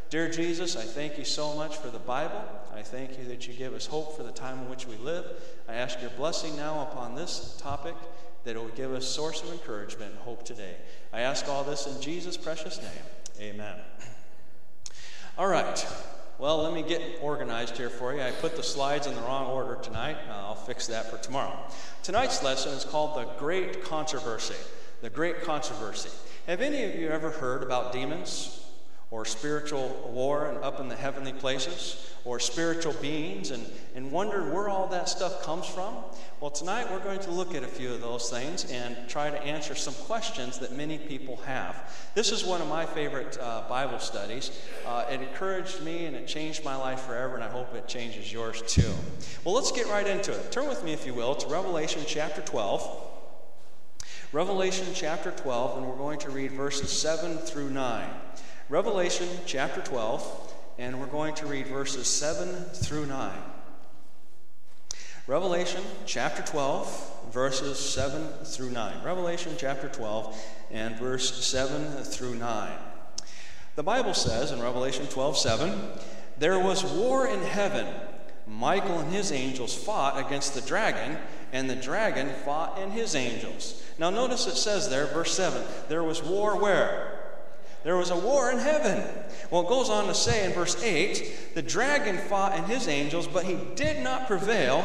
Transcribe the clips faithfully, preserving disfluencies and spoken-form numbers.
Dear Jesus, I thank you so much for the Bible. I thank you that you give us hope for the time in which we live. I ask your blessing now upon this topic, that it will give us source of encouragement and hope today. I ask all this in Jesus' precious name. Amen. All right. Well, let me get organized here for you. I put the slides in the wrong order tonight. Uh, I'll fix that for tomorrow. Tonight's lesson is called The Great Controversy. The Great Controversy. Have any of you ever heard about demons? Or spiritual war and up in the heavenly places, or spiritual beings, and, and wondered where all that stuff comes from? Well, tonight we're going to look at a few of those things and try to answer some questions that many people have. This is one of my favorite uh, Bible studies. Uh, it encouraged me and it changed my life forever, and I hope it changes yours too. Well, let's get right into it. Turn with me, if you will, to Revelation chapter twelve. Revelation chapter twelve, and we're going to read verses seven through nine. Revelation chapter twelve, and we're going to read verses seven through nine. Revelation chapter twelve, verses seven through nine. Revelation chapter twelve and verse seven through nine. The Bible says in Revelation twelve seven, "There was war in heaven. Michael and his angels fought against the dragon, and the dragon fought and his angels." Now notice it says there, verse seven, there was war where? There was a war in heaven. Well, it goes on to say in verse eight, "The dragon fought and his angels, but he did not prevail,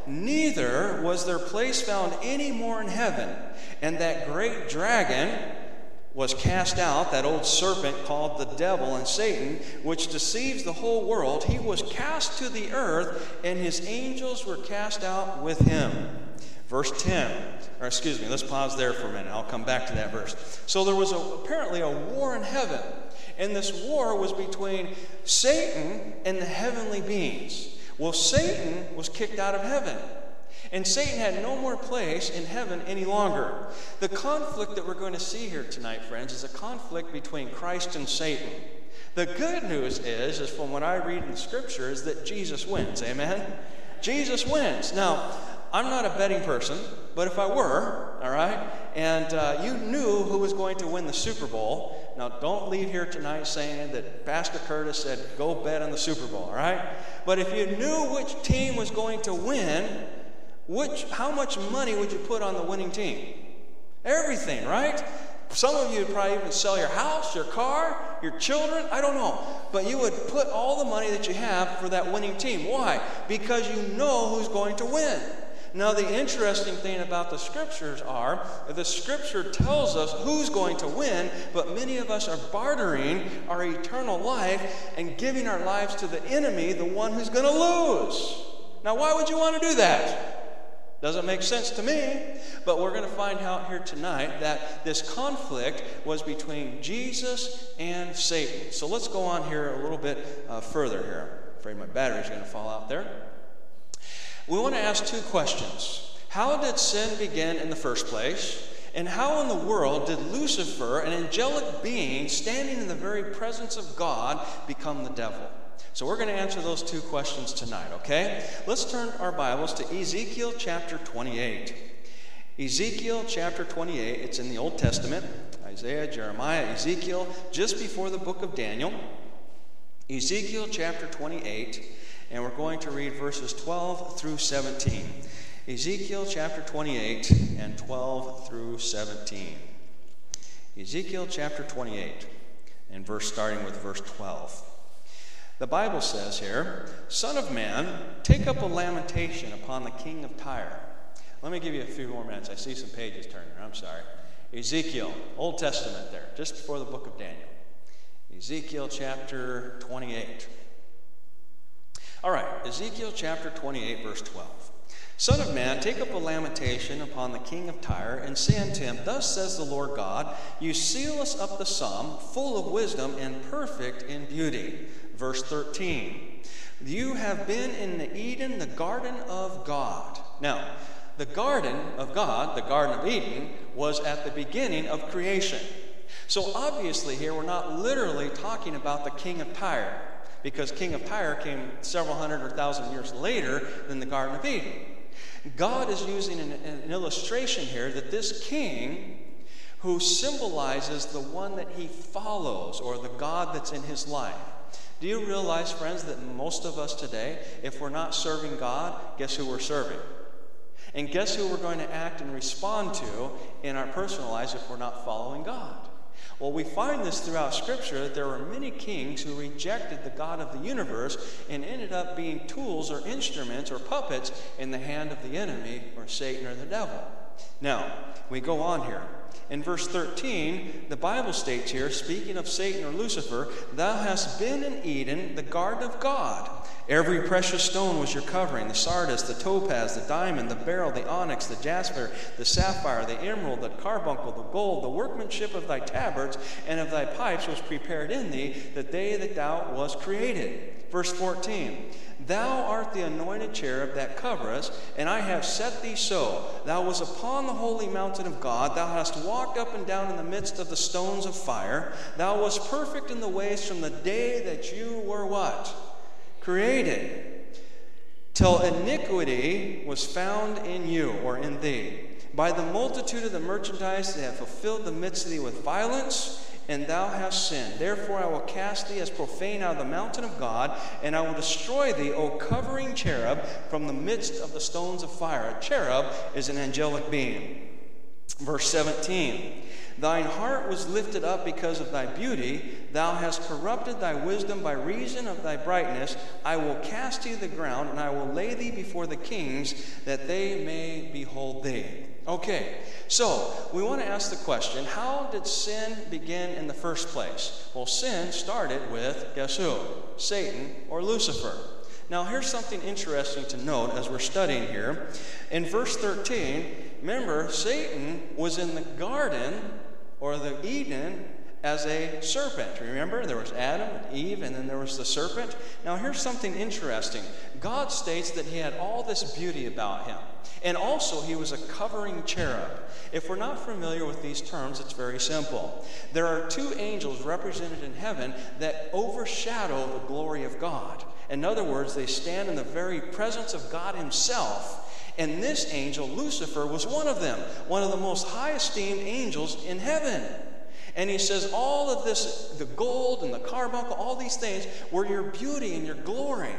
neither was their place found any more in heaven. And that great dragon was cast out," that old serpent called the devil and Satan, "which deceives the whole world. He was cast to the earth, and his angels were cast out with him." Verse ten, or excuse me, let's pause there for a minute. I'll come back to that verse. So there was a, apparently a war in heaven, and this war was between Satan and the heavenly beings. Well, Satan was kicked out of heaven, and Satan had no more place in heaven any longer. The conflict that we're going to see here tonight, friends, is a conflict between Christ and Satan. The good news is, is from what I read in the Scripture, is that Jesus wins. Amen? Jesus wins. Now, I'm not a betting person, but if I were, all right, and uh, you knew who was going to win the Super Bowl, now don't leave here tonight saying that Pastor Curtis said, go bet on the Super Bowl, all right? But if you knew which team was going to win, which, how much money would you put on the winning team? Everything, right? Some of you would probably even sell your house, your car, your children, I don't know. But you would put all the money that you have for that winning team. Why? Because you know who's going to win. Now, the interesting thing about the Scriptures are that the Scripture tells us who's going to win, but many of us are bartering our eternal life and giving our lives to the enemy, the one who's going to lose. Now, why would you want to do that? Doesn't make sense to me, but we're going to find out here tonight that this conflict was between Jesus and Satan. So let's go on here a little bit uh, further here. I'm afraid my battery's going to fall out there. We want to ask two questions. How did sin begin in the first place? And how in the world did Lucifer, an angelic being standing in the very presence of God, become the devil? So we're going to answer those two questions tonight, okay? Let's turn our Bibles to Ezekiel chapter twenty-eight. Ezekiel chapter twenty-eight, it's in the Old Testament. Isaiah, Jeremiah, Ezekiel, just before the book of Daniel. Ezekiel chapter twenty-eight. And we're going to read verses twelve through seventeen. Ezekiel chapter twenty-eight and twelve through seventeen. Ezekiel chapter twenty-eight, and verse starting with verse twelve. The Bible says here, "Son of man, take up a lamentation upon the king of Tyre." Let me give you a few more minutes. I see some pages turning. I'm sorry. Ezekiel, Old Testament there, just before the book of Daniel. Ezekiel chapter twenty-eight. All right, Ezekiel chapter twenty-eight, verse twelve. "Son of man, take up a lamentation upon the king of Tyre, and say unto him, Thus says the Lord God, You seal us up the sum, full of wisdom and perfect in beauty." Verse thirteen. "You have been in Eden, the garden of God." Now, the garden of God, the Garden of Eden, was at the beginning of creation. So obviously here we're not literally talking about the king of Tyre, because king of Tyre came several hundred or thousand years later than the Garden of Eden. God is using an, an illustration here that this king, who symbolizes the one that he follows, or the God that's in his life, Do you realize, friends, that most of us today, if we're not serving God, guess who we're serving? And guess who we're going to act and respond to in our personal lives if we're not following God? Well, we find this throughout Scripture that there were many kings who rejected the God of the universe and ended up being tools or instruments or puppets in the hand of the enemy or Satan or the devil. Now, we go on here. In verse thirteen, the Bible states here, speaking of Satan or Lucifer, "Thou hast been in Eden, the garden of God. Every precious stone was your covering, the sardius, the topaz, the diamond, the beryl, the onyx, the jasper, the sapphire, the emerald, the carbuncle, the gold. The workmanship of thy tabrets and of thy pipes was prepared in thee, the day that thou wast created." Verse fourteen, "Thou art the anointed cherub that coverest, and I have set thee so. Thou wast upon the holy mountain of God. Thou hast walked up and down in the midst of the stones of fire. Thou wast perfect in the ways from the day that you were" what? "Created, till iniquity was found in you," or in thee. "By the multitude of the merchandise they have fulfilled the midst of thee with violence, and thou hast sinned. Therefore I will cast thee as profane out of the mountain of God, and I will destroy thee, O covering cherub, from the midst of the stones of fire." A cherub is an angelic being. Verse seventeen, "Thine heart was lifted up because of thy beauty. Thou hast corrupted thy wisdom by reason of thy brightness. I will cast thee to the ground, and I will lay thee before the kings, that they may behold thee." Okay, so we want to ask the question, how did sin begin in the first place? Well, sin started with, guess who? Satan or Lucifer. Now, here's something interesting to note as we're studying here. In verse thirteen, remember, Satan was in the garden, or the Eden, as a serpent. Remember, there was Adam and Eve, and then there was the serpent. Now, here's something interesting. God states that he had all this beauty about him. And also, he was a covering cherub. If we're not familiar with these terms, it's very simple. There are two angels represented in heaven that overshadow the glory of God. In other words, they stand in the very presence of God himself. And this angel, Lucifer, was one of them, one of the most high-esteemed angels in heaven. And he says all of this, the gold and the carbuncle, all these things were your beauty and your glory.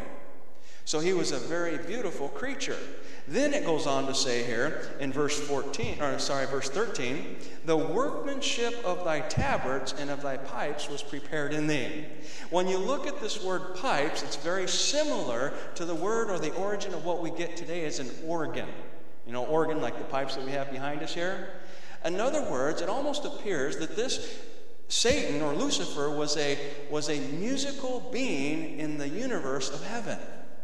So he was a very beautiful creature. Then it goes on to say here in verse fourteen, or sorry, verse thirteen, "The workmanship of thy tabrets and of thy pipes was prepared in thee." When you look at this word pipes, it's very similar to the word or the origin of what we get today as an organ. You know, organ like the pipes that we have behind us here. In other words, it almost appears that this Satan or Lucifer was a, was a musical being in the universe of heaven.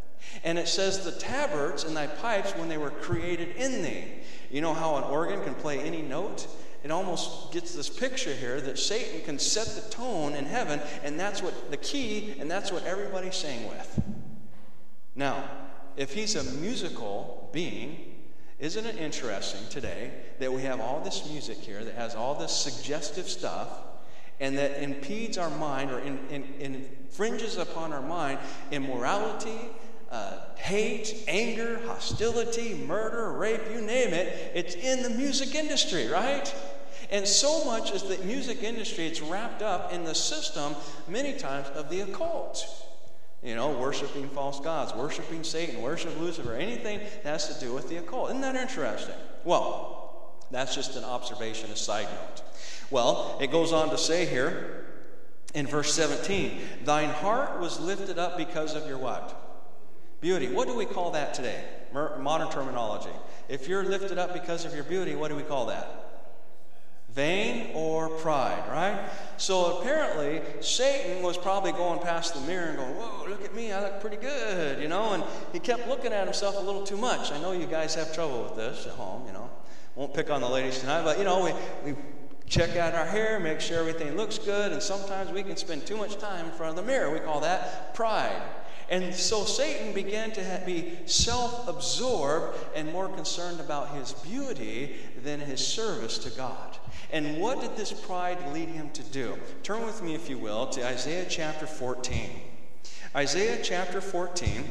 And it says the tabrets and thy pipes when they were created in thee. You know how an organ can play any note? It almost gets this picture here that Satan can set the tone in heaven, and that's what the key, and that's what everybody's saying with. Now, if he's a musical being, isn't it interesting today that we have all this music here that has all this suggestive stuff, and that impedes our mind or in, in, infringes upon our mind immorality, uh, hate, anger, hostility, murder, rape, you name it. It's in the music industry, right? And so much is the music industry, it's wrapped up in the system many times of the occult. You know, worshiping false gods, worshiping Satan, worship Lucifer, anything that has to do with the occult. Isn't that interesting? Well, that's just an observation, a side note. Well, it goes on to say here in verse seventeen, "Thine heart was lifted up because of your" what? Beauty. What do we call that today? Modern terminology. If you're lifted up because of your beauty, what do we call that? Vain or pride, right? So apparently, Satan was probably going past the mirror and going, "Whoa, look at me, I look pretty good," you know, and he kept looking at himself a little too much. I know you guys have trouble with this at home, you know. Won't pick on the ladies tonight, but, you know, we, we check out our hair, make sure everything looks good, and sometimes we can spend too much time in front of the mirror. We call that pride. And so Satan began to ha- be self-absorbed and more concerned about his beauty than his service to God. And what did this pride lead him to do? Turn with me, if you will, to Isaiah chapter fourteen. Isaiah chapter fourteen,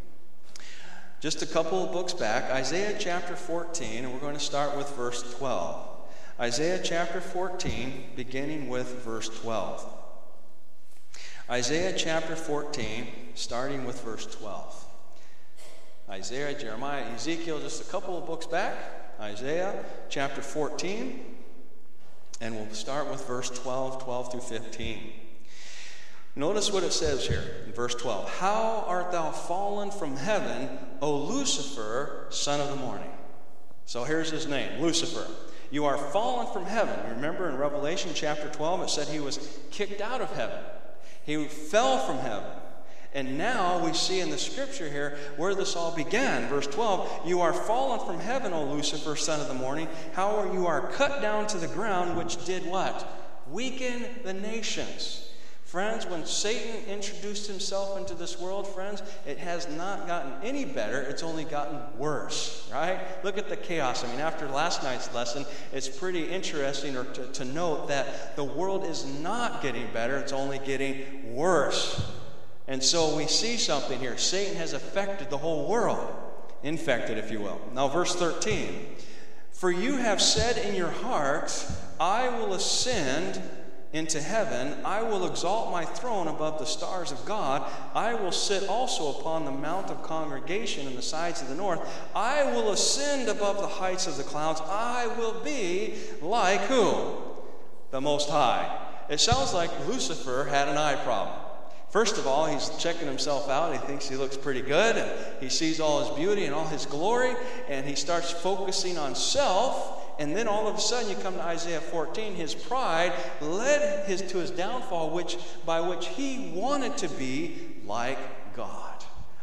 just a couple of books back, Isaiah chapter fourteen, and we're going to start with verse twelve. Isaiah chapter fourteen, beginning with verse twelve. Isaiah chapter fourteen, starting with verse twelve. Isaiah, Jeremiah, Ezekiel, just a couple of books back. Isaiah chapter fourteen, and we'll start with verse twelve, twelve through fifteen. Notice what it says here in verse twelve. How art thou fallen from heaven, O Lucifer, son of the morning? So here's his name, Lucifer. You are fallen from heaven. Remember in Revelation chapter twelve, it said he was kicked out of heaven. He fell from heaven. And now we see in the scripture here where this all began. Verse twelve, you are fallen from heaven, O Lucifer, son of the morning. How are you are cut down to the ground, which did what? Weaken the nations. Friends, when Satan introduced himself into this world, friends, it has not gotten any better. It's only gotten worse, right? Look at the chaos. I mean, after last night's lesson, it's pretty interesting or to, to note that the world is not getting better. It's only getting worse. And so we see something here. Satan has affected the whole world. Infected, if you will. Now, verse thirteen. For you have said in your heart, I will ascend into heaven. I will exalt my throne above the stars of God. I will sit also upon the mount of congregation in the sides of the north. I will ascend above the heights of the clouds. I will be like who? The Most High. It sounds like Lucifer had an eye problem. First of all, he's checking himself out. He thinks he looks pretty good. And he sees all his beauty and all his glory. And he starts focusing on self. And then all of a sudden you come to Isaiah fourteen. His pride led his, to his downfall, which by which he wanted to be like God.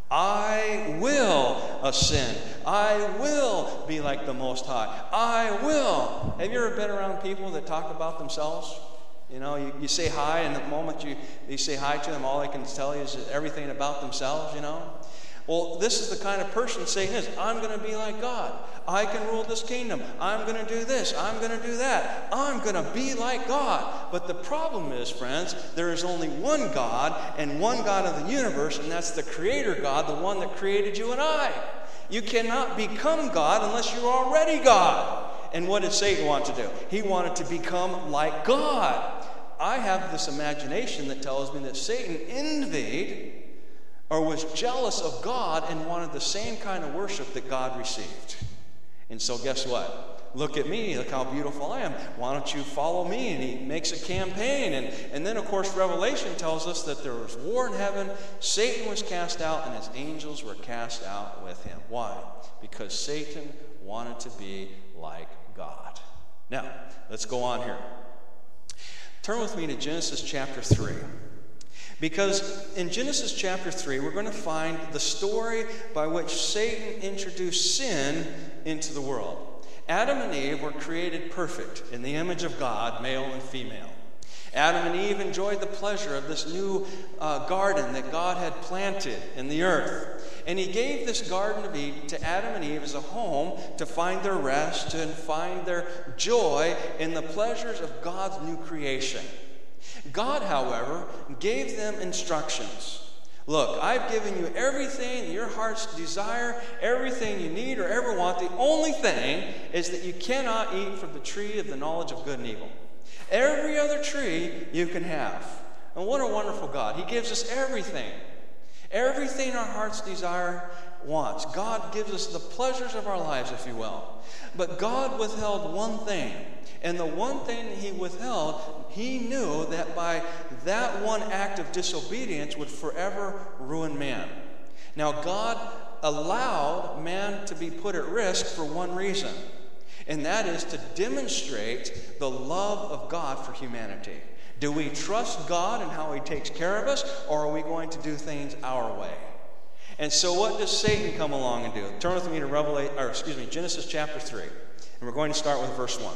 I will ascend. I will be like the Most High. I will. Have you ever been around people that talk about themselves? You know, you, you say hi, and the moment you, you say hi to them, all they can tell you is everything about themselves, you know. Well, this is the kind of person Satan is. I'm going to be like God. I can rule this kingdom. I'm going to do this. I'm going to do that. I'm going to be like God. But the problem is, friends, there is only one God and one God of the universe, and that's the Creator God, the one that created you and I. You cannot become God unless you're already God. And what did Satan want to do? He wanted to become like God. I have this imagination that tells me that Satan envied or was jealous of God and wanted the same kind of worship that God received. And so guess what? Look at me. Look how beautiful I am. Why don't you follow me? And he makes a campaign. And, and then, of course, Revelation tells us that there was war in heaven. Satan was cast out, and his angels were cast out with him. Why? Because Satan wanted to be like God. Now, let's go on here. Turn with me to Genesis chapter three. Because in Genesis chapter three, we're going to find the story by which Satan introduced sin into the world. Adam and Eve were created perfect in the image of God, male and female. Adam and Eve enjoyed the pleasure of this new uh, garden that God had planted in the earth. And he gave this Garden of Eden to Adam and Eve as a home to find their rest and find their joy in the pleasures of God's new creation. God, however, gave them instructions. Look, I've given you everything that your heart's desire, everything you need or ever want. The only thing is that you cannot eat from the tree of the knowledge of good and evil. Every other tree you can have. And what a wonderful God. He gives us everything. Everything our heart's desire wants. God gives us the pleasures of our lives, if you will. But God withheld one thing. And the one thing he withheld, he knew that by that one act of disobedience would forever ruin man. Now, God allowed man to be put at risk for one reason. And that is to demonstrate the love of God for humanity. Do we trust God and how he takes care of us, or are we going to do things our way? And so what does Satan come along and do? Turn with me to Revelation, or excuse me, Genesis chapter three. And we're going to start with verse one.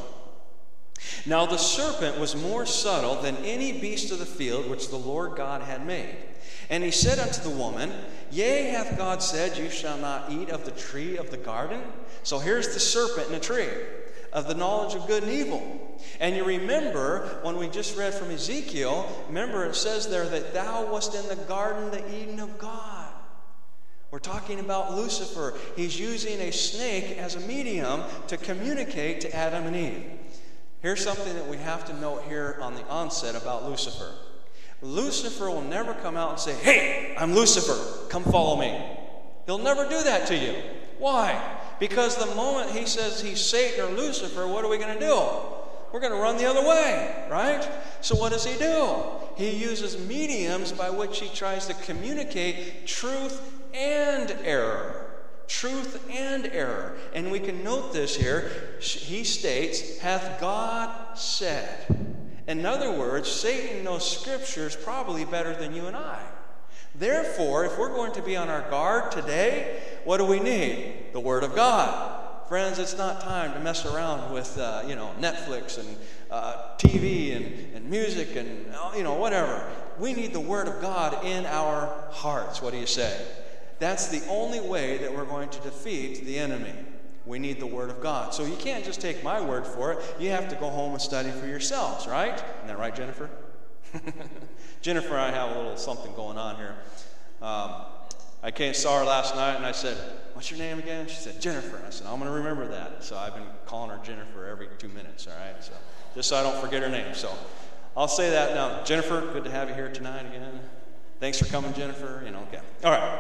Now the serpent was more subtle than any beast of the field which the Lord God had made. And he said unto the woman, Yea, hath God said, You shall not eat of the tree of the garden? So here's the serpent in a tree of the knowledge of good and evil. And you remember, when we just read from Ezekiel, remember it says there that thou wast in the garden, the Eden of God. We're talking about Lucifer. He's using a snake as a medium to communicate to Adam and Eve. Here's something that we have to note here on the onset about Lucifer. Lucifer will never come out and say, "Hey, I'm Lucifer, come follow me." He'll never do that to you. Why? Because the moment he says he's Satan or Lucifer, what are we going to do? We're going to run the other way, right? So what does he do? He uses mediums by which he tries to communicate truth and error. Truth and error. And we can note this here. He states, "Hath God said." In other words, Satan knows scriptures probably better than you and I. Therefore, if we're going to be on our guard today, what do we need? The Word of God. Friends, it's not time to mess around with, uh, you know, Netflix and uh, T V and, and music and, you know, whatever. We need the Word of God in our hearts. What do you say? That's the only way that we're going to defeat the enemy. We need the Word of God. So you can't just take my word for it. You have to go home and study for yourselves, right? Isn't that right, Jennifer? Jennifer and I have a little something going on here. Um, I came saw her last night and I said, "What's your name again?" She said, "Jennifer." I said, "I'm going to remember that." So I've been calling her Jennifer every two minutes, all right? So just so I don't forget her name. So I'll say that now. Jennifer, good to have you here tonight again. Thanks for coming, Jennifer. You know, okay. All right.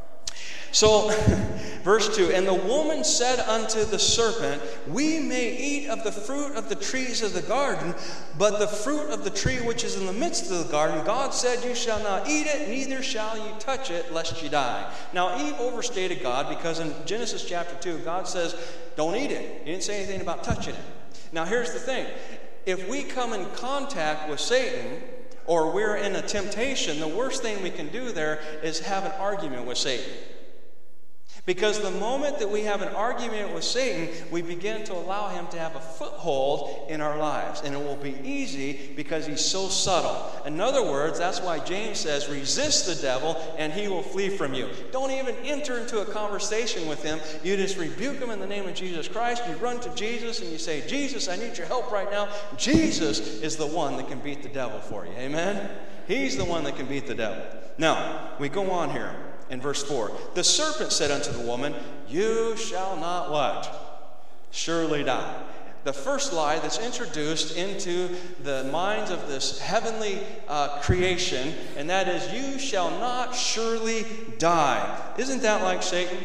So, verse two, "And the woman said unto the serpent, We may eat of the fruit of the trees of the garden, but the fruit of the tree which is in the midst of the garden, God said, You shall not eat it, neither shall you touch it, lest you die." Now, Eve overstated God because in Genesis chapter two, God says, don't eat it. He didn't say anything about touching it. Now, here's the thing. If we come in contact with Satan, or we're in a temptation, the worst thing we can do there is have an argument with Satan. Because the moment that we have an argument with Satan, we begin to allow him to have a foothold in our lives. And it will be easy because he's so subtle. In other words, that's why James says, resist the devil and he will flee from you. Don't even enter into a conversation with him. You just rebuke him in the name of Jesus Christ. You run to Jesus and you say, Jesus, I need your help right now. Jesus is the one that can beat the devil for you. Amen? He's the one that can beat the devil. Now, we go on here. In verse four, "The serpent said unto the woman, You shall not" what? "Surely die." The first lie that's introduced into the minds of this heavenly uh, creation, and that is, you shall not surely die. Isn't that like Satan?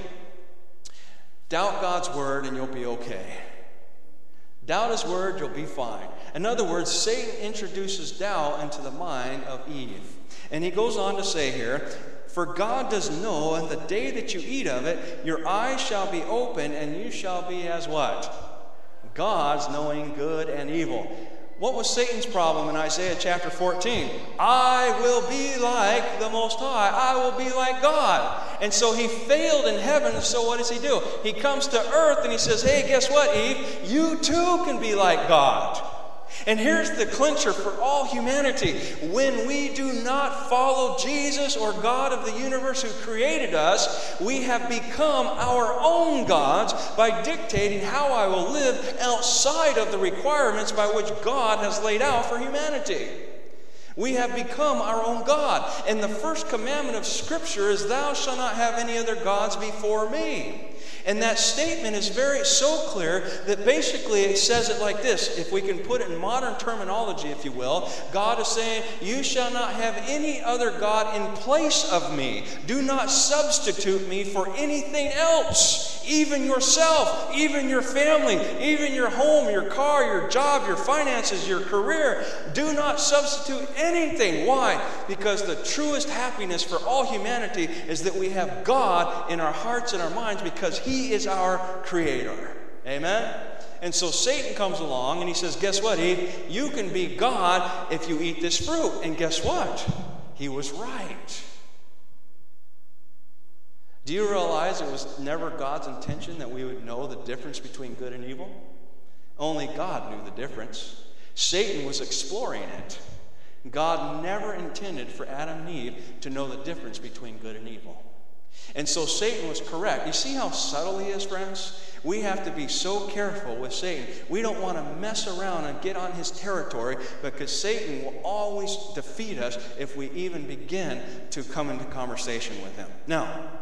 Doubt God's word and you'll be okay. Doubt his word, you'll be fine. In other words, Satan introduces doubt into the mind of Eve. And he goes on to say here, "For God does know, and the day that you eat of it, your eyes shall be open, and you shall be as" what? "Gods, knowing good and evil." What was Satan's problem in Isaiah chapter fourteen? I will be like the Most High. I will be like God. And so he failed in heaven, so what does he do? He comes to earth and he says, hey, guess what, Eve? You too can be like God. And here's the clincher for all humanity. When we do not follow Jesus or God of the universe who created us, we have become our own gods by dictating how I will live outside of the requirements by which God has laid out for humanity. We have become our own God. And the first commandment of Scripture is, thou shalt not have any other gods before me. And that statement is very so clear that basically it says it like this. If we can put it in modern terminology, if you will, God is saying, you shall not have any other God in place of me. Do not substitute me for anything else. Even yourself, even your family, even your home, your car, your job, your finances, your career. Do not substitute anything. Why? Because the truest happiness for all humanity is that we have God in our hearts and our minds because He He is our creator. Amen? And so Satan comes along and he says, guess what, Eve? You can be God if you eat this fruit. And guess what? He was right. Do you realize it was never God's intention that we would know the difference between good and evil? Only God knew the difference. Satan was exploring it. God never intended for Adam and Eve to know the difference between good and evil. And so Satan was correct. You see how subtle he is, friends? We have to be so careful with Satan. We don't want to mess around and get on his territory because Satan will always defeat us if we even begin to come into conversation with him. Now,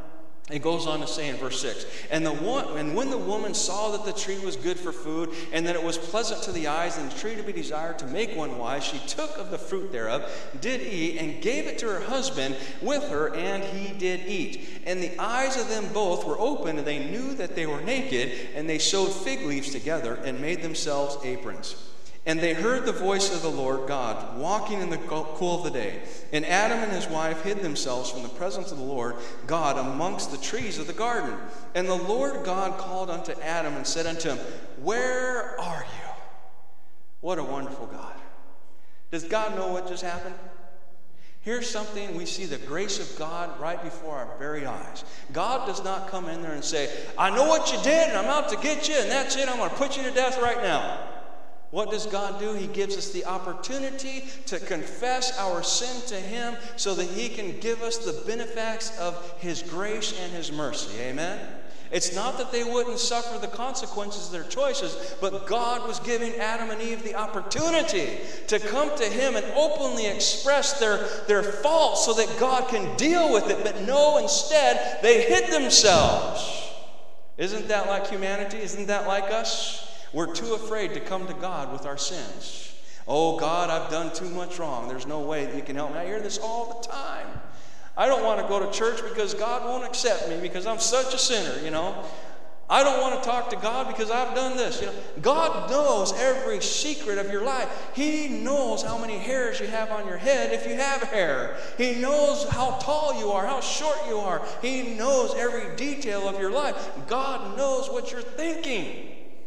It goes on to say in verse six, and, the one, and when the woman saw that the tree was good for food, and that it was pleasant to the eyes, and the tree to be desired to make one wise, she took of the fruit thereof, did eat, and gave it to her husband with her, and he did eat. And the eyes of them both were opened, and they knew that they were naked, and they sewed fig leaves together, and made themselves aprons. And they heard the voice of the Lord God walking in the cool of the day. And Adam and his wife hid themselves from the presence of the Lord God amongst the trees of the garden. And the Lord God called unto Adam and said unto him, Where are you? What a wonderful God. Does God know what just happened? Here's something, we see the grace of God right before our very eyes. God does not come in there and say, I know what you did and I'm out to get you and that's it, I'm going to put you to death right now. What does God do? He gives us the opportunity to confess our sin to Him so that He can give us the benefits of His grace and His mercy. Amen? It's not that they wouldn't suffer the consequences of their choices, but God was giving Adam and Eve the opportunity to come to Him and openly express their, their faults so that God can deal with it. But no, instead, they hid themselves. Isn't that like humanity? Isn't that like us? We're too afraid to come to God with our sins. Oh, God, I've done too much wrong. There's no way that you can help me. I hear this all the time. I don't want to go to church because God won't accept me because I'm such a sinner, you know. I don't want to talk to God because I've done this. You know, God knows every secret of your life. He knows how many hairs you have on your head if you have hair. He knows how tall you are, how short you are. He knows every detail of your life. God knows what you're thinking.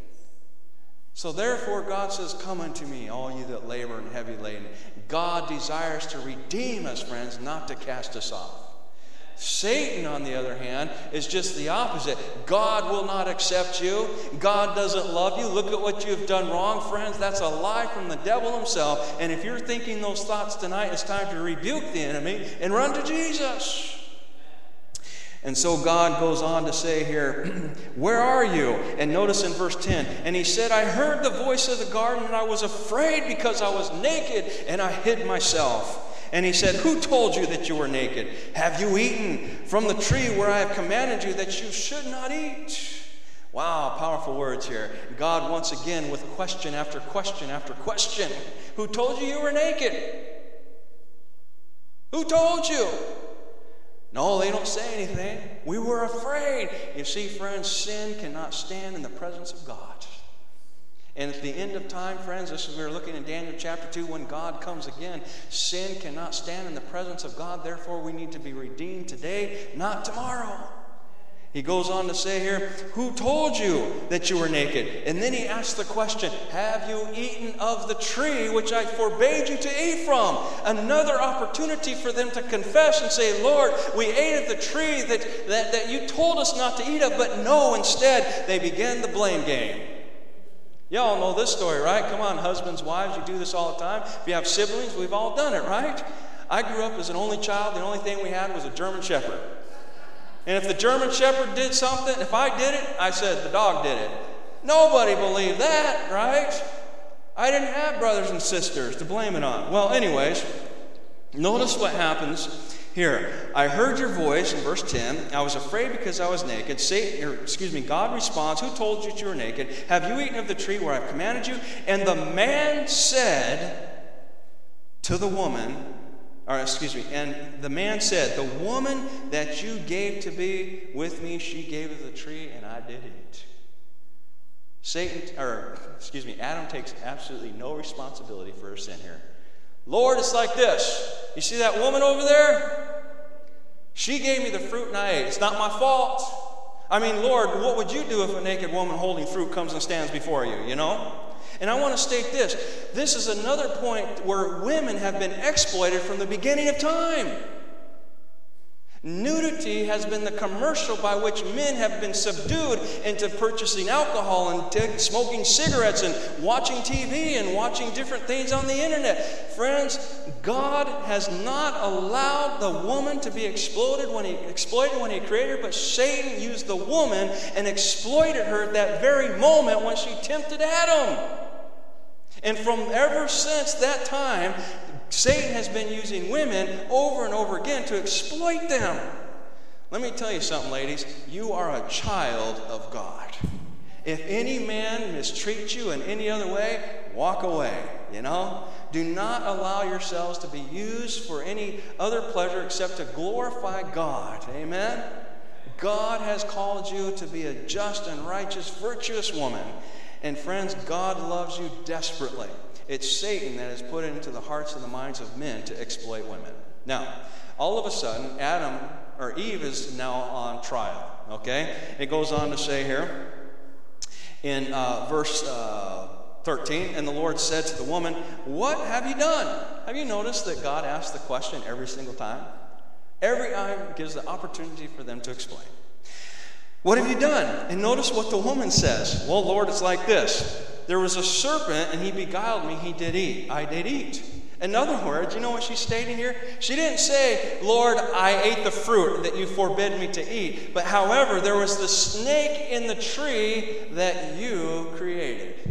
So therefore God says, Come unto me, all you that labor and heavy laden. God desires to redeem us, friends, not to cast us off. Satan, on the other hand, is just the opposite. God will not accept you. God doesn't love you. Look at what you've done wrong, friends. That's a lie from the devil himself. And if you're thinking those thoughts tonight, it's time to rebuke the enemy and run to Jesus. And so God goes on to say here, Where are you? And notice in verse ten, and he said, I heard the voice of the garden, and I was afraid because I was naked, and I hid myself. And he said, Who told you that you were naked? Have you eaten from the tree where I have commanded you that you should not eat? Wow, powerful words here. God once again with question after question after question. Who told you you were naked? Who told you? No, they don't say anything. We were afraid. You see, friends, sin cannot stand in the presence of God. And at the end of time, friends, this is we were looking in Daniel chapter two, when God comes again, sin cannot stand in the presence of God. Therefore, we need to be redeemed today, not tomorrow. He goes on to say here, Who told you that you were naked? And then he asks the question, Have you eaten of the tree which I forbade you to eat from? Another opportunity for them to confess and say, Lord, we ate of the tree that, that, that you told us not to eat of, but no, instead they began the blame game. Y'all know this story, right? Come on, husbands, wives, you do this all the time. If you have siblings, we've all done it, right? I grew up as an only child. The only thing we had was a German Shepherd. And if the German Shepherd did something, if I did it, I said the dog did it. Nobody believed that, right? I didn't have brothers and sisters to blame it on. Well, anyways, notice what happens here. I heard your voice in verse ten. I was afraid because I was naked. Satan, or excuse me, God responds, Who told you that you were naked? Have you eaten of the tree where I've commanded you? And the man said to the woman, Or excuse me, and the man said, The woman that you gave to be with me, she gave of the tree, and I did eat. Satan, or excuse me, Adam takes absolutely no responsibility for her sin here. Lord, it's like this. You see that woman over there? She gave me the fruit and I ate. It's not my fault. I mean, Lord, what would you do if a naked woman holding fruit comes and stands before you, you know? And I want to state this. This is another point where women have been exploited from the beginning of time. Nudity has been the commercial by which men have been subdued into purchasing alcohol and t- smoking cigarettes and watching T V and watching different things on the internet. Friends, God has not allowed the woman to be exploited when he exploited when he created her, but Satan used the woman and exploited her at that very moment when she tempted Adam. And from ever since that time, Satan has been using women over and over again to exploit them. Let me tell you something, ladies. You are a child of God. If any man mistreats you in any other way, walk away, you know? Do not allow yourselves to be used for any other pleasure except to glorify God. Amen? God has called you to be a just and righteous, virtuous woman. And friends, God loves you desperately. It's Satan that has put it into the hearts and the minds of men to exploit women. Now, all of a sudden, Adam or Eve is now on trial. Okay? It goes on to say here in uh, verse uh, thirteen, and the Lord said to the woman, "What have you done?" Have you noticed that God asks the question every single time? Every time gives the opportunity for them to explain. What have you done? And notice what the woman says. Well, Lord, it's like this. There was a serpent, and he beguiled me. He did eat. I did eat. In other words, you know what she's stating here? She didn't say, Lord, I ate the fruit that you forbid me to eat. But however, there was the snake in the tree that you created.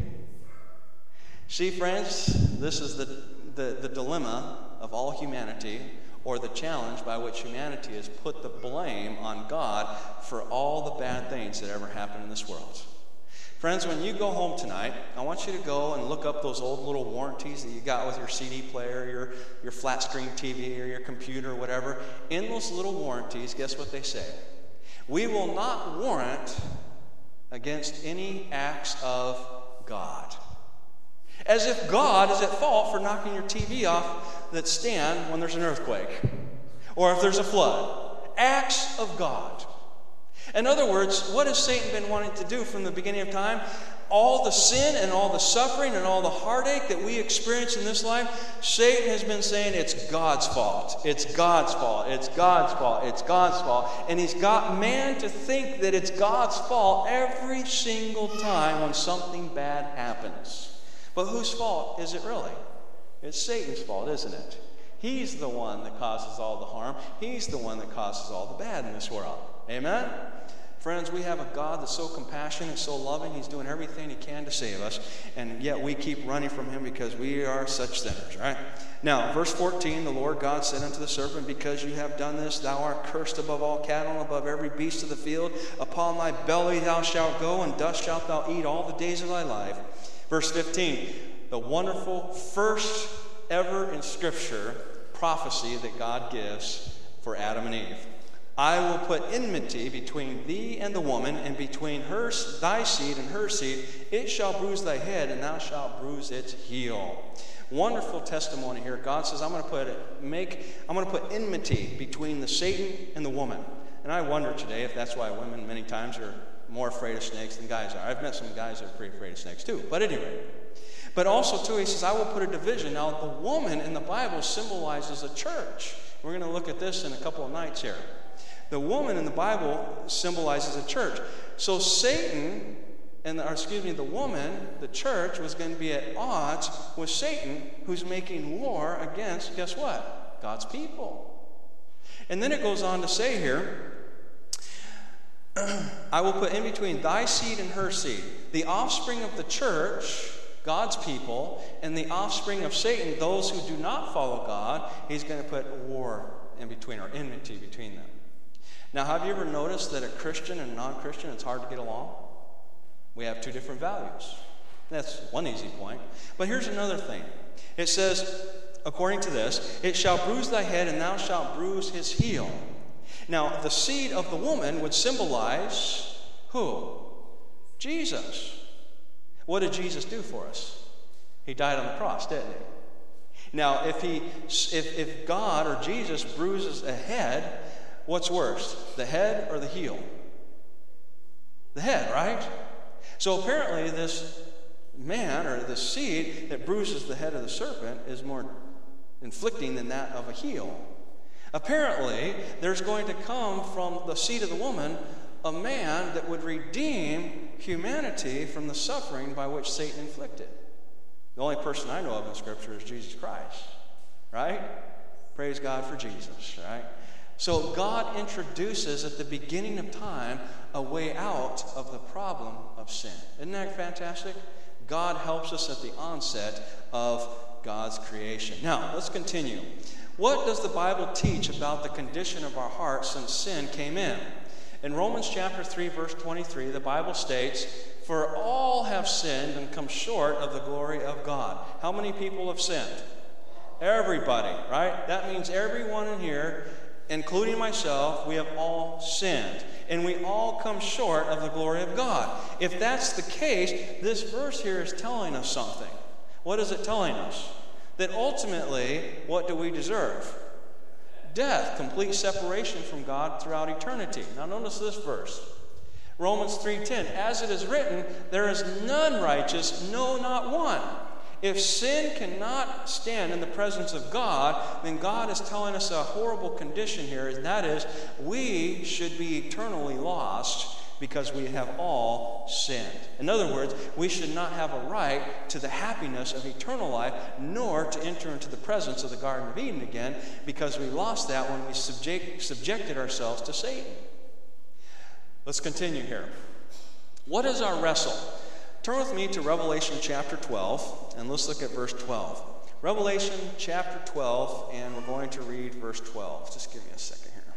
See, friends, this is the, the, the dilemma of all humanity, or the challenge by which humanity has put the blame on God for all the bad things that ever happen in this world. Friends, when you go home tonight, I want you to go and look up those old little warranties that you got with your C D player, your, your flat screen T V, or your computer, or whatever. In those little warranties, guess what they say? We will not warrant against any acts of God. As if God is at fault for knocking your T V off that stand when there's an earthquake, or if there's a flood. Acts of God. In other words, what has Satan been wanting to do from the beginning of time? All the sin and all the suffering and all the heartache that we experience in this life, Satan has been saying it's God's fault. It's God's fault. It's God's fault. It's God's fault. And he's got man to think that it's God's fault every single time when something bad happens. But whose fault is it really? It's Satan's fault, isn't it? He's the one that causes all the harm. He's the one that causes all the bad in this world. Amen? Friends, we have a God that's so compassionate, so loving. He's doing everything he can to save us. And yet we keep running from him because we are such sinners, right? Now, verse fourteen, the Lord God said unto the serpent, because you have done this, thou art cursed above all cattle and above every beast of the field. Upon thy belly thou shalt go, and dust shalt thou eat all the days of thy life. Verse fifteen, the wonderful first ever in Scripture prophecy that God gives for Adam and Eve. I will put enmity between thee and the woman, and between her, thy seed and her seed. It shall bruise thy head, and thou shalt bruise its heel. Wonderful testimony here. God says, I'm going to put make I'm going to put enmity between the Satan and the woman. And I wonder today if that's why women many times are more afraid of snakes than guys are. I've met some guys that are pretty afraid of snakes too. But anyway. But also, too, he says, I will put a division. Now, the woman in the Bible symbolizes a church. We're going to look at this in a couple of nights here. The woman in the Bible symbolizes a church. So Satan, and or excuse me, the woman, the church, was going to be at odds with Satan, who's making war against, guess what? God's people. And then it goes on to say here, I will put in between thy seed and her seed. The offspring of the church, God's people, and the offspring of Satan, those who do not follow God, he's going to put war in between, or enmity between them. Now, have you ever noticed that a Christian and a non-Christian, it's hard to get along? We have two different values. That's one easy point. But here's another thing. It says, according to this, it shall bruise thy head, and thou shalt bruise his heel. Now, the seed of the woman would symbolize who? Jesus. What did Jesus do for us? He died on the cross, didn't he? Now, if he, if, if God or Jesus bruises a head, what's worse, the head or the heel? The head, right? So apparently this man or this seed that bruises the head of the serpent is more inflicting than that of a heel. Apparently, there's going to come from the seed of the woman a man that would redeem humanity from the suffering by which Satan inflicted. The only person I know of in Scripture is Jesus Christ, right? Praise God for Jesus, right? So God introduces at the beginning of time a way out of the problem of sin. Isn't that fantastic? God helps us at the onset of God's creation. Now, let's continue. What does the Bible teach about the condition of our hearts since sin came in? In Romans chapter three, verse twenty-three, the Bible states, "For all have sinned and come short of the glory of God." How many people have sinned? Everybody, right? That means everyone in here, including myself, we have all sinned. And we all come short of the glory of God. If that's the case, this verse here is telling us something. What is it telling us? That ultimately, what do we deserve? Death, complete separation from God throughout eternity. Now notice this verse. Romans three ten, "As it is written, there is none righteous, no, not one." If sin cannot stand in the presence of God, then God is telling us a horrible condition here, and that is, we should be eternally lost because we have all sinned. In other words, we should not have a right to the happiness of eternal life, nor to enter into the presence of the Garden of Eden again, because we lost that when we subject, subjected ourselves to Satan. Let's continue here. What is our wrestle? Turn with me to Revelation chapter twelve, and let's look at verse twelve. Revelation chapter twelve, and we're going to read verse twelve. Just give me a second here.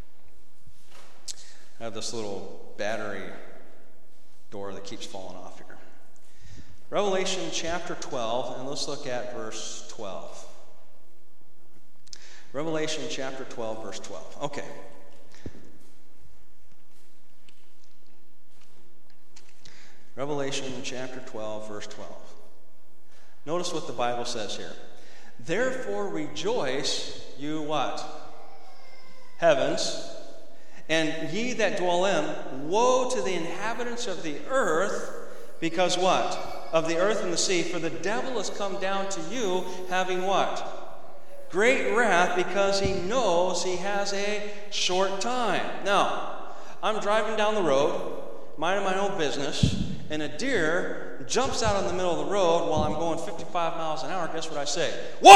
I have this little battery door that keeps falling off here. Revelation chapter twelve, and let's look at verse twelve. Revelation chapter twelve, verse twelve. Okay. Revelation chapter twelve, verse twelve. Notice what the Bible says here. "Therefore rejoice, you what? Heavens, and ye that dwell in, woe to the inhabitants of the earth, because what? Of the earth and the sea, for the devil has come down to you, having what? Great wrath, because he knows he has a short time." Now, I'm driving down the road, minding my own business, and a deer jumps out in the middle of the road while I'm going fifty-five miles an hour. Guess what I say?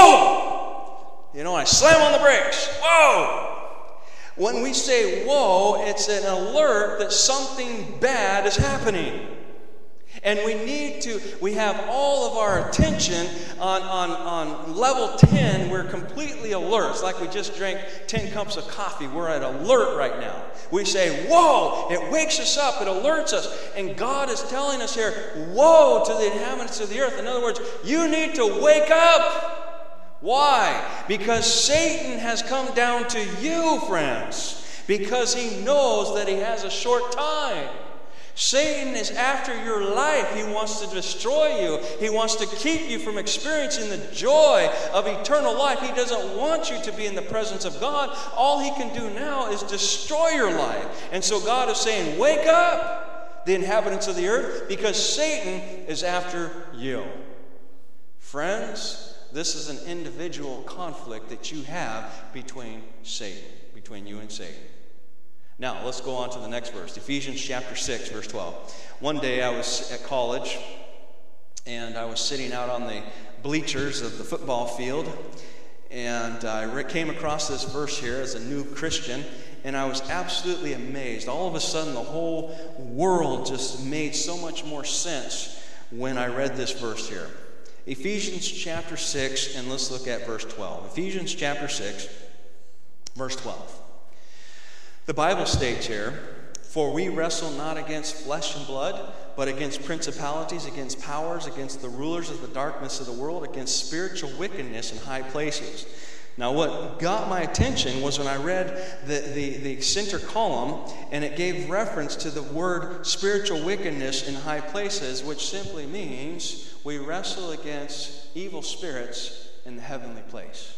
Whoa! You know, I slam on the brakes. Whoa! When we say whoa, it's an alert that something bad is happening. And we need to, we have all of our attention on, on, on level ten. We're completely alert. It's like we just drank ten cups of coffee. We're at alert right now. We say, whoa! It wakes us up. It alerts us. And God is telling us here, woe to the inhabitants of the earth. In other words, you need to wake up. Why? Because Satan has come down to you, friends. Because he knows that he has a short time. Satan is after your life. He wants to destroy you. He wants to keep you from experiencing the joy of eternal life. He doesn't want you to be in the presence of God. All he can do now is destroy your life. And so God is saying, wake up, the inhabitants of the earth, because Satan is after you. Friends, this is an individual conflict that you have between Satan, between you and Satan. Now, let's go on to the next verse. Ephesians chapter six, verse twelve. One day I was at college, and I was sitting out on the bleachers of the football field, and I came across this verse here as a new Christian, and I was absolutely amazed. All of a sudden, the whole world just made so much more sense when I read this verse here. Ephesians chapter six, and let's look at verse twelve. Ephesians chapter six, verse twelve. The Bible states here, "For we wrestle not against flesh and blood, but against principalities, against powers, against the rulers of the darkness of the world, against spiritual wickedness in high places." Now, what got my attention was when I read the, the, the center column, and it gave reference to the word spiritual wickedness in high places, which simply means we wrestle against evil spirits in the heavenly place.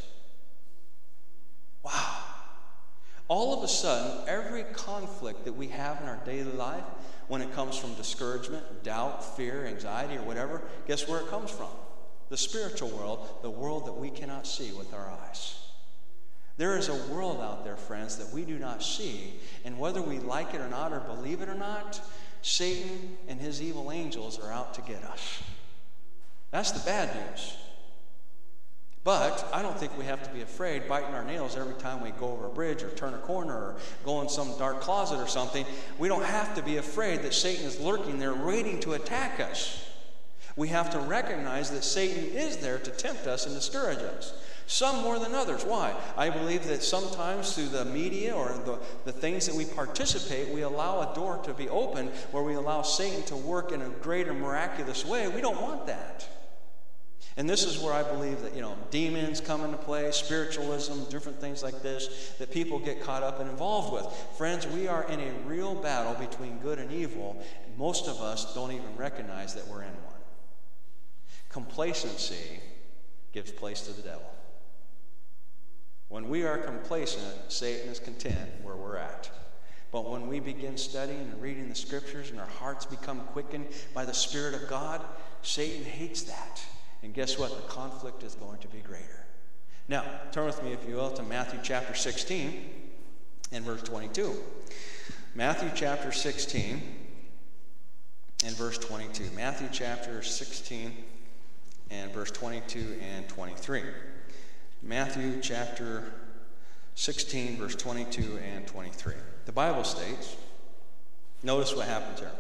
Wow. All of a sudden, every conflict that we have in our daily life, when it comes from discouragement, doubt, fear, anxiety, or whatever, guess where it comes from? The spiritual world, the world that we cannot see with our eyes. There is a world out there, friends, that we do not see, and whether we like it or not, or believe it or not, Satan and his evil angels are out to get us. That's the bad news. But I don't think we have to be afraid biting our nails every time we go over a bridge or turn a corner or go in some dark closet or something. We don't have to be afraid that Satan is lurking there waiting to attack us. We have to recognize that Satan is there to tempt us and discourage us. Some more than others. Why? I believe that sometimes through the media or the, the things that we participate, we allow a door to be open where we allow Satan to work in a greater miraculous way. We don't want that. And this is where I believe that, you know, demons come into play, spiritualism, different things like this, that people get caught up and involved with. Friends, we are in a real battle between good and evil, and most of us don't even recognize that we're in one. Complacency gives place to the devil. When we are complacent, Satan is content where we're at. But when we begin studying and reading the Scriptures and our hearts become quickened by the Spirit of God, Satan hates that. And guess what? The conflict is going to be greater. Now, turn with me, if you will, to Matthew chapter sixteen and verse twenty-two. Matthew chapter sixteen and verse twenty-two. Matthew chapter sixteen and verse twenty-two and twenty-three. Matthew chapter sixteen, verse twenty-two and twenty-three. The Bible states, notice what happens here.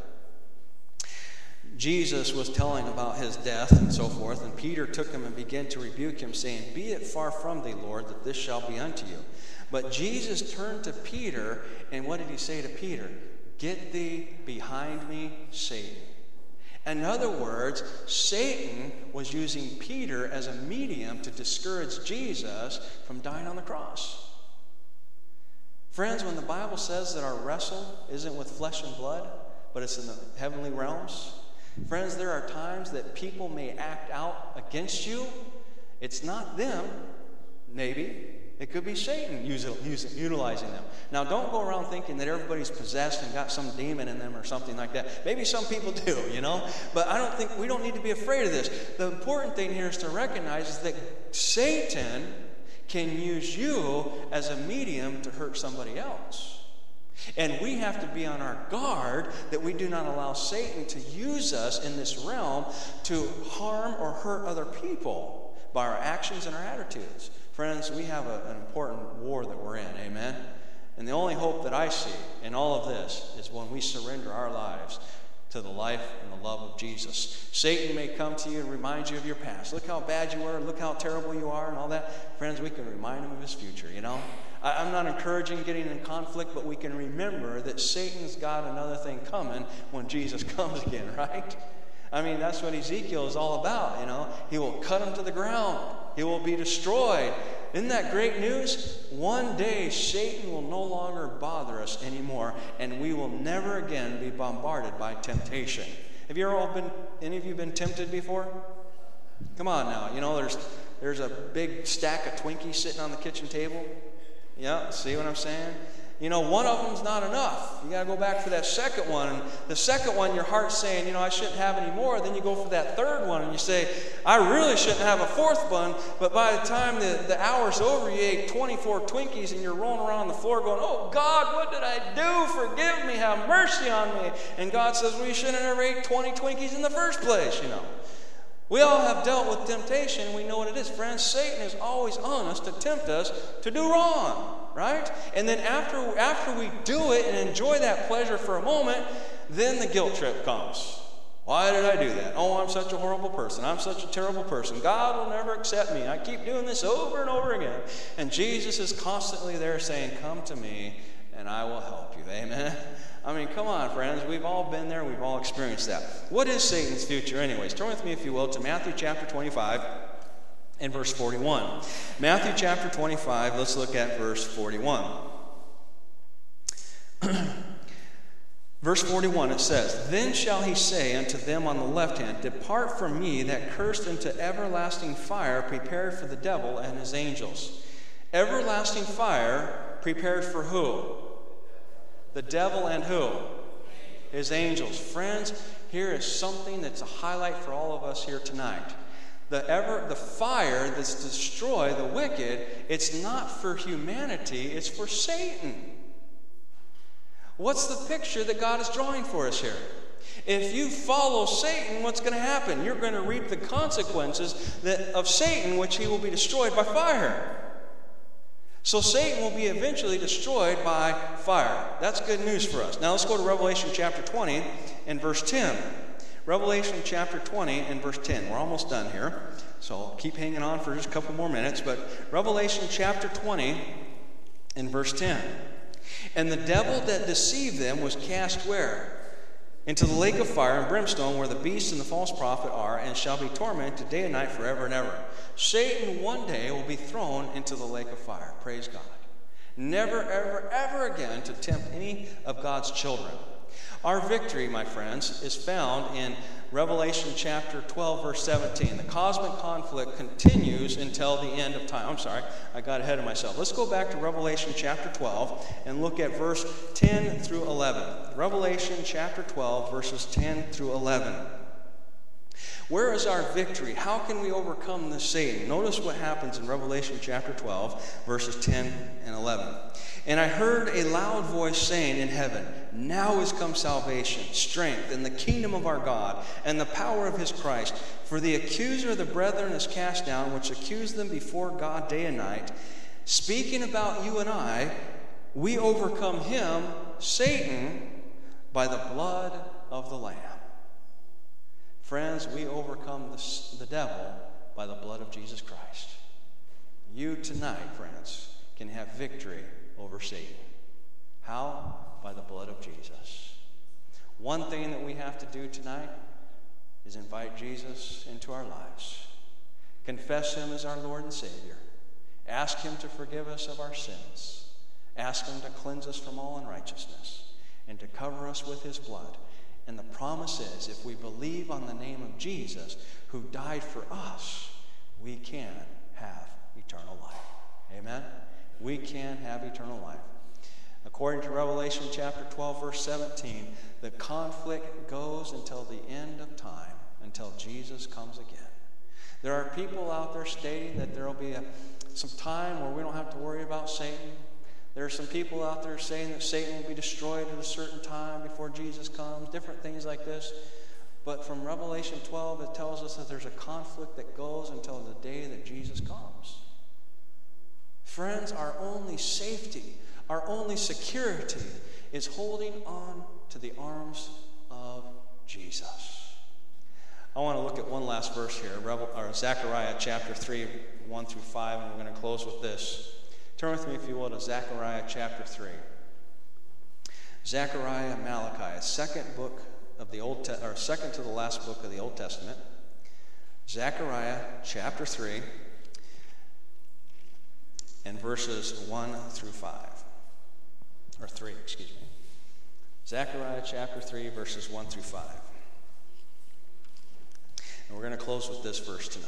Jesus was telling about his death and so forth, and Peter took him and began to rebuke him, saying, "Be it far from thee, Lord, that this shall be unto you." But Jesus turned to Peter, and what did he say to Peter? "Get thee behind me, Satan." In other words, Satan was using Peter as a medium to discourage Jesus from dying on the cross. Friends, when the Bible says that our wrestle isn't with flesh and blood, but it's in the heavenly realms, friends, there are times that people may act out against you. It's not them, maybe. It could be Satan using, using, utilizing them. Now, don't go around thinking that everybody's possessed and got some demon in them or something like that. Maybe some people do, you know. But I don't think we don't need to be afraid of this. The important thing here is to recognize is that Satan can use you as a medium to hurt somebody else. And we have to be on our guard that we do not allow Satan to use us in this realm to harm or hurt other people by our actions and our attitudes. Friends, we have a, an important war that we're in, amen? And the only hope that I see in all of this is when we surrender our lives to the life and the love of Jesus. Satan may come to you and remind you of your past. Look how bad you were, look how terrible you are and all that. Friends, we can remind him of his future, you know? I, I'm not encouraging getting in conflict, but we can remember that Satan's got another thing coming when Jesus comes again, right? I mean, that's what Ezekiel is all about, you know. He will cut him to the ground. He will be destroyed. Isn't that great news? One day, Satan will no longer bother us anymore, and we will never again be bombarded by temptation. Have you ever all been, any of you been tempted before? Come on now. You know, there's there's a big stack of Twinkies sitting on the kitchen table. Yeah, see what I'm saying? You know, one of them's not enough. You got to go back for that second one. And the second one, your heart's saying, you know, I shouldn't have any more. Then you go for that third one and you say, I really shouldn't have a fourth one. But by the time the, the hour's over, you ate twenty-four Twinkies and you're rolling around on the floor going, oh, God, what did I do? Forgive me. Have mercy on me. And God says, well, you shouldn't have ever ate twenty Twinkies in the first place, you know. We all have dealt with temptation, and we know what it is. Friends, Satan is always on us to tempt us to do wrong, right? And then after, after we do it and enjoy that pleasure for a moment, then the guilt trip comes. Why did I do that? Oh, I'm such a horrible person. I'm such a terrible person. God will never accept me. I keep doing this over and over again. And Jesus is constantly there saying, come to me, and I will help you. Amen? I mean, come on, friends. We've all been there. We've all experienced that. What is Satan's future anyways? Turn with me, if you will, to Matthew chapter twenty-five and verse forty-one. Matthew chapter twenty-five, let's look at verse forty-one. Verse forty-one, it says, Then shall he say unto them on the left hand, Depart from me, that cursed, into everlasting fire, prepared for the devil and his angels. Everlasting fire prepared for who? The devil and who? His angels. Friends, here is something that's a highlight for all of us here tonight. The ever the fire that's destroy the wicked, it's not for humanity, it's for Satan. What's the picture that God is drawing for us here? If you follow Satan, what's going to happen? You're going to reap the consequences that, of Satan, which he will be destroyed by fire. So Satan will be eventually destroyed by fire. That's good news for us. Now let's go to Revelation chapter twenty and verse ten. Revelation chapter twenty and verse ten. We're almost done here. So keep hanging on for just a couple more minutes. But Revelation chapter twenty and verse ten. And the devil that deceived them was cast where? Into the lake of fire and brimstone, where the beast and the false prophet are, and shall be tormented day and night forever and ever. Satan one day will be thrown into the lake of fire. Praise God. Never, ever, ever again to tempt any of God's children. Our victory, my friends, is found in Revelation chapter twelve, verse seventeen. The cosmic conflict continues until the end of time. I'm sorry, I got ahead of myself. Let's go back to Revelation chapter twelve and look at verse ten through eleven. Revelation chapter twelve, verses ten through eleven. Where is our victory? How can we overcome this Satan? Notice what happens in Revelation chapter twelve, verses ten and eleven. And I heard a loud voice saying in heaven, now is come salvation, strength, and the kingdom of our God, and the power of his Christ. For the accuser of the brethren is cast down, which accused them before God day and night. Speaking about you and I, we overcome him, Satan, by the blood of the Lamb. Friends, we overcome the, the devil by the blood of Jesus Christ. You tonight, friends, can have victory over Satan. How? By the blood of Jesus. One thing that we have to do tonight is invite Jesus into our lives. Confess him as our Lord and Savior. Ask him to forgive us of our sins. Ask him to cleanse us from all unrighteousness and to cover us with his blood. And the promise is, if we believe on the name of Jesus, who died for us, we can have eternal life. Amen? We can have eternal life. According to Revelation chapter twelve, verse seventeen, the conflict goes until the end of time, until Jesus comes again. There are people out there stating that there will be a, some time where we don't have to worry about Satan. There are some people out there saying that Satan will be destroyed at a certain time before Jesus comes, different things like this. But from Revelation twelve, it tells us that there's a conflict that goes until the day that Jesus comes. Friends, our only safety, our only security is holding on to the arms of Jesus. I want to look at one last verse here, Revel, or Zechariah chapter three, one through five, and we're going to close with this. Turn with me, if you will, to Zechariah chapter three. Zechariah and Malachi, second book of the Old Te- or second to the last book of the Old Testament. Zechariah chapter three and verses one through five. Or three, excuse me. Zechariah chapter three, verses one through five. And we're going to close with this verse tonight.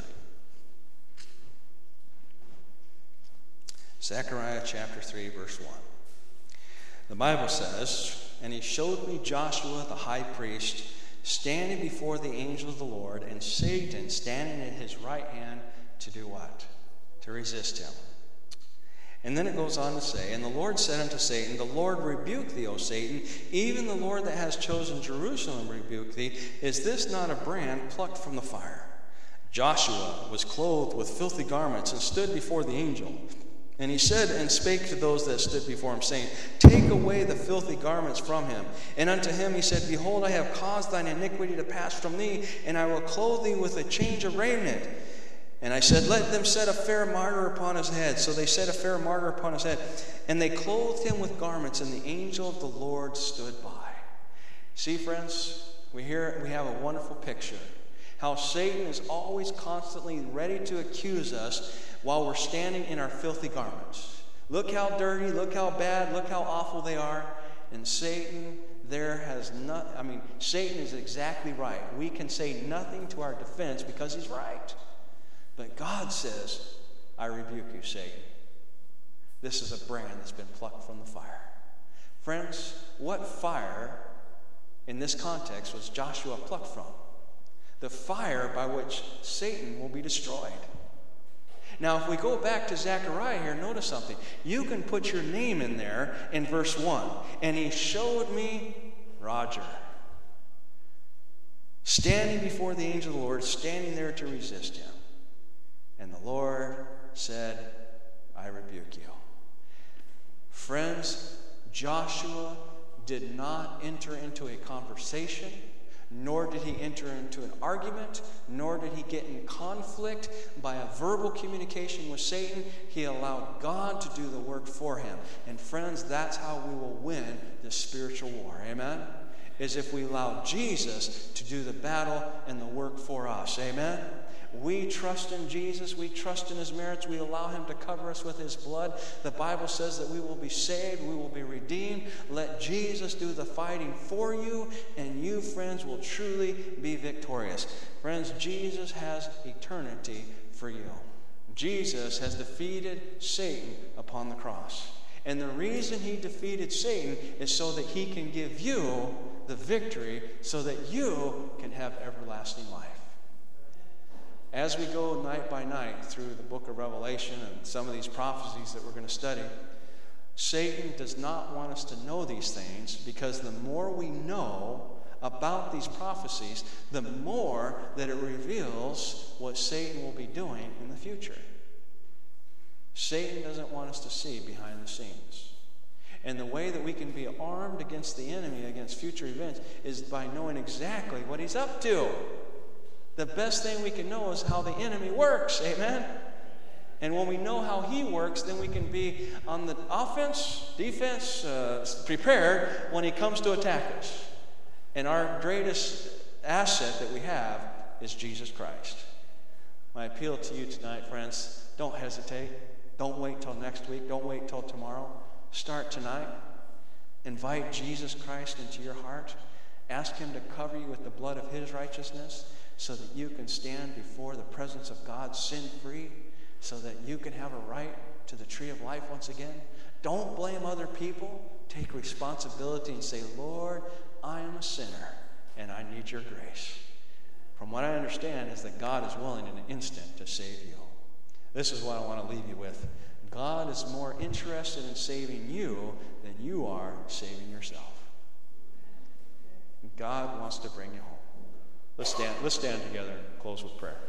Zechariah chapter three, verse one. The Bible says, and he showed me Joshua the high priest standing before the angel of the Lord, and Satan standing at his right hand to do what? To resist him. And then it goes on to say, and the Lord said unto Satan, the Lord rebuke thee, O Satan, even the Lord that has chosen Jerusalem rebuke thee. Is this not a brand plucked from the fire? Joshua was clothed with filthy garments and stood before the angel. And he said and spake to those that stood before him, saying, take away the filthy garments from him. And unto him he said, behold, I have caused thine iniquity to pass from thee, and I will clothe thee with a change of raiment. And I said, let them set a fair martyr upon his head. So they set a fair martyr upon his head. And they clothed him with garments, and the angel of the Lord stood by. See, friends, we hear we have a wonderful picture. How Satan is always constantly ready to accuse us while we're standing in our filthy garments. Look how dirty, look how bad, look how awful they are. And Satan there has not, I mean, Satan is exactly right. We can say nothing to our defense because he's right. But God says, I rebuke you, Satan. This is a brand that's been plucked from the fire. Friends, what fire in this context was Joshua plucked from? The fire by which Satan will be destroyed. Now, if we go back to Zechariah here, notice something. You can put your name in there in verse one. And he showed me Roger, standing before the angel of the Lord, standing there to resist him. And the Lord said, I rebuke you. Friends, Joshua did not enter into a conversation, nor did he enter into an argument, nor did he get in conflict by a verbal communication with Satan. He allowed God to do the work for him. And friends, that's how we will win this spiritual war. Amen? Is if we allow Jesus to do the battle and the work for us. Amen? We trust in Jesus. We trust in his merits. We allow him to cover us with his blood. The Bible says that we will be saved. We will be redeemed. Let Jesus do the fighting for you, and you, friends, will truly be victorious. Friends, Jesus has eternity for you. Jesus has defeated Satan upon the cross. And the reason he defeated Satan is so that he can give you the victory, so that you can have everlasting life. As we go night by night through the book of Revelation and some of these prophecies that we're going to study, Satan does not want us to know these things, because the more we know about these prophecies, the more that it reveals what Satan will be doing in the future. Satan doesn't want us to see behind the scenes. And the way that we can be armed against the enemy, against future events, is by knowing exactly what he's up to. The best thing we can know is how the enemy works. Amen? And when we know how he works, then we can be on the offense, defense, uh, prepared when he comes to attack us. And our greatest asset that we have is Jesus Christ. My appeal to you tonight, friends, don't hesitate. Don't wait till next week. Don't wait till tomorrow. Start tonight. Invite Jesus Christ into your heart. Ask him to cover you with the blood of his righteousness, so that you can stand before the presence of God sin-free, so that you can have a right to the tree of life once again. Don't blame other people. Take responsibility and say, Lord, I am a sinner, and I need your grace. From what I understand is that God is willing in an instant to save you. This is what I want to leave you with. God is more interested in saving you than you are saving yourself. God wants to bring you home. Let's stand, let's stand together and close with prayer.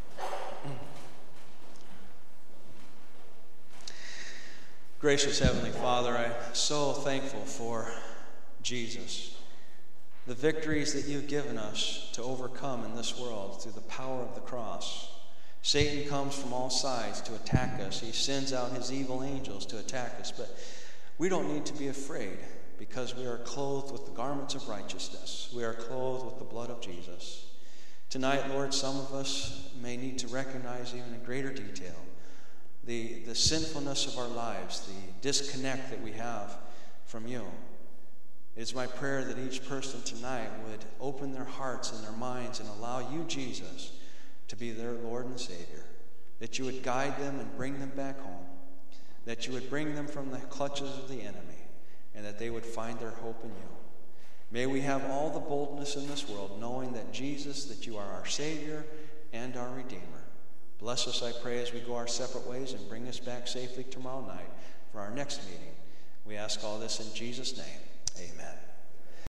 Gracious Heavenly Father, I'm so thankful for Jesus, the victories that you've given us to overcome in this world through the power of the cross. Satan comes from all sides to attack us. He sends out his evil angels to attack us, but we don't need to be afraid, because we are clothed with the garments of righteousness. We are clothed with the blood of Jesus. Tonight, Lord, some of us may need to recognize even in greater detail the, the sinfulness of our lives, the disconnect that we have from you. It is my prayer that each person tonight would open their hearts and their minds and allow you, Jesus, to be their Lord and Savior, that you would guide them and bring them back home, that you would bring them from the clutches of the enemy, and that they would find their hope in you. May we have all the boldness in this world, knowing that Jesus, that you are our Savior and our Redeemer. Bless us, I pray, as we go our separate ways, and bring us back safely tomorrow night for our next meeting. We ask all this in Jesus' name. Amen.